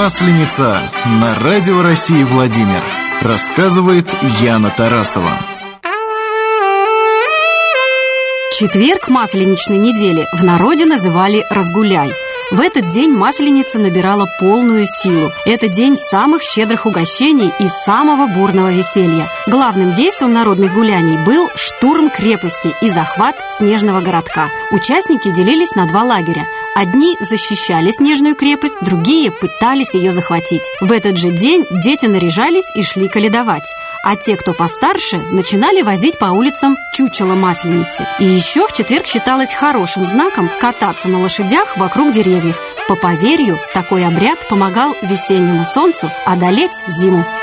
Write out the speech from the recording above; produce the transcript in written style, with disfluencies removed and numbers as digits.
Масленица на Радио России Владимир. Рассказывает Яна Тарасова. Четверг масленичной недели в народе называли «разгуляй». В этот день Масленица набирала полную силу. Это день самых щедрых угощений и самого бурного веселья. Главным действием народных гуляний был штурм крепости и захват снежного городка. Участники делились на два лагеря. Одни защищали снежную крепость, другие пытались ее захватить. В этот же день дети наряжались и шли каледовать. А те, кто постарше, начинали возить по улицам чучело Масленицы. И еще в четверг считалось хорошим знаком кататься на лошадях вокруг деревьев. По поверью, такой обряд помогал весеннему солнцу одолеть зиму.